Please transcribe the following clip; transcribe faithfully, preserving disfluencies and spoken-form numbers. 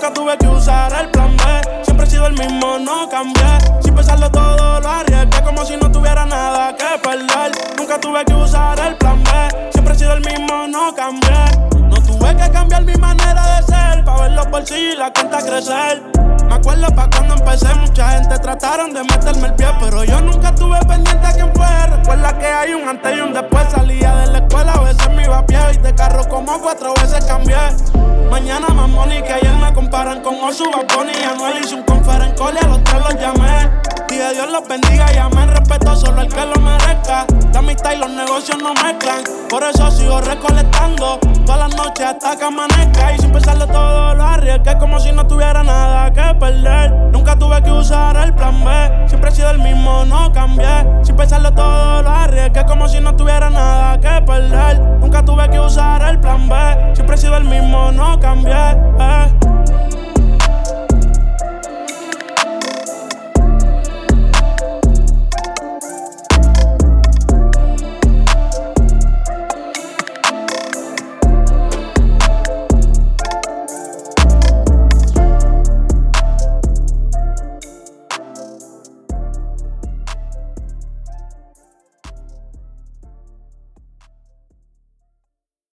Nunca tuve que usar el plan B. Siempre he sido el mismo, no cambié. Sin pensarlo todo lo arriesgué como si no tuviera nada que perder. Nunca tuve que usar el plan B. Siempre he sido el mismo, no cambié. No tuve que cambiar mi manera de ser pa' ver los bolsillos y la cuenta crecer. Me acuerdo pa' cuando empecé, mucha gente trataron de meterme el pie, pero yo nunca estuve pendiente a quién fue. Recuerda que hay un antes y un después. Salía de la escuela, a veces me iba a pie y de carro como cuatro veces cambié. Mañana más money que ayer me comparan con Osu, Bad Bunny y Anuel. Hice un conference call y a los tres los llamé. Dije Dios los bendiga y amén, respeto solo el que lo merezca. La amistad y los negocios no mezclan, por eso sigo recolectando todas las noches hasta que amanezca. Y sin pensarlo todo lo arriesgué como si no tuviera nada que perder. Nunca tuve que usar el plan B. Siempre he sido el mismo, no cambié. Sin pensarlo todo lo arriesgué como si no tuviera nada que perder. Nunca tuve que usar el plan B. Siempre he sido el mismo, no cambié. eh.